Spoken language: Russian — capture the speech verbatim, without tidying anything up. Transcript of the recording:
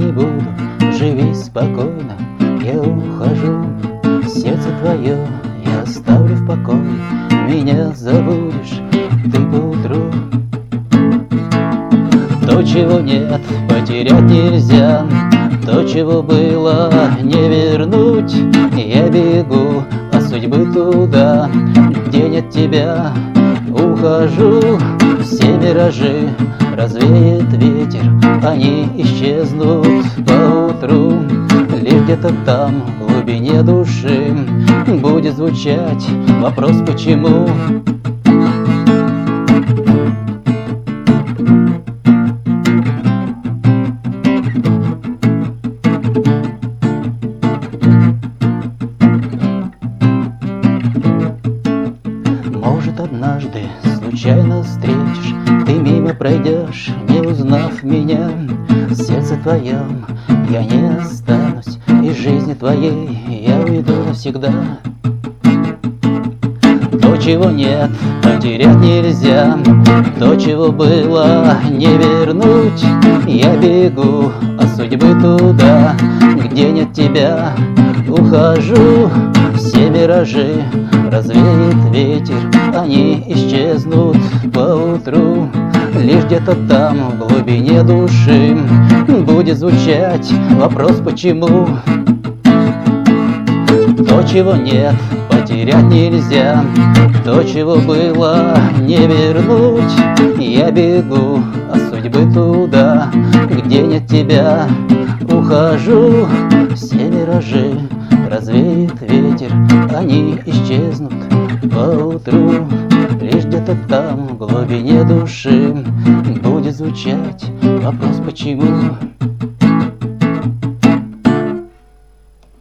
не буду, живи спокойно, я ухожу. Сердце твое я оставлю в покое, меня забудешь ты поутру. То, чего нет, потерять нельзя, то, чего было, не вернуть. Я бегу от судьбы туда, где нет тебя, ухожу. Все миражи развеет ветер, они исчезнут поутру. Лишь где-то там, в глубине души, будет звучать вопрос «почему?». Может, однажды случайно встретишь, ты мимо пройдешь, не узнав меня. В сердце твоем я не останусь, из жизни твоей я уйду навсегда. То, чего нет, потерять нельзя, то, чего было, не вернуть. Я бегу от судьбы туда, где нет тебя, ухожу. Все миражи развеет ветер, они исчезнут поутру. Лишь где-то там, в глубине души, будет звучать вопрос «почему?». То, чего нет, потерять нельзя, то, чего было, не вернуть. Я бегу от судьбы туда, где нет тебя, ухожу. Все миражи развеет ветер, они исчезнут поутру. Лишь где-то там, в глубине души, будет звучать вопрос «почему?».